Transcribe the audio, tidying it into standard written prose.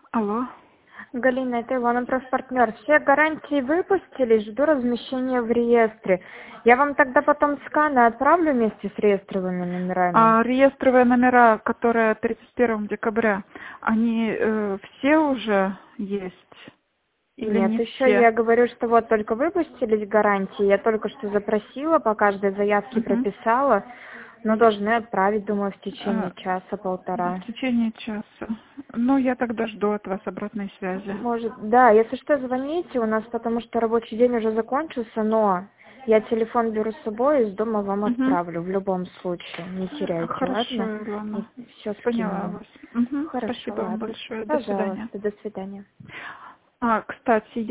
Алло. Галина, это Илона, профпартнер. Все гарантии выпустили, жду размещения в реестре. Я вам тогда потом сканы отправлю вместе с реестровыми номерами. А реестровые номера, которые 31 декабря, они все уже есть? Или Нет, не еще все? я говорю, что вот только выпустились гарантии. Я только что запросила, по каждой заявке Мгм. прописала. Но должны отправить, думаю, в А, течение в часа-полтора. течение часа. Ну, я тогда жду от вас обратной связи. Может, да, если что, звоните у нас, потому что рабочий день уже закончился, но я телефон беру с собой, из дома вам Угу. отправлю в любом случае. Не теряйте, ладно? Хорошо, Илона. Все Поняла скину. вас. Угу. Хорошо, Спасибо вам ладно. большое. До свидания. Пожалуйста, до свидания. Кстати,